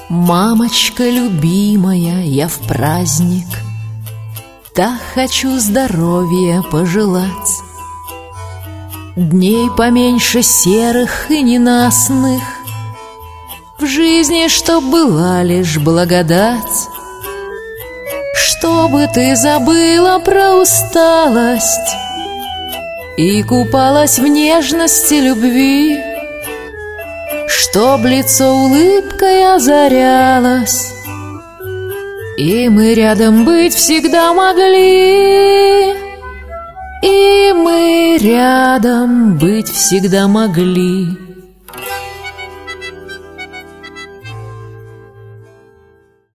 Мамочка любимая, я в праздник так хочу здоровья пожелать. Дней поменьше серых и ненастных, в жизни чтоб была лишь благодать. Чтобы ты забыла про усталость и купалась в нежности любви, чтоб лицо улыбкой озарялось, и мы рядом быть всегда могли, и мы рядом быть всегда могли.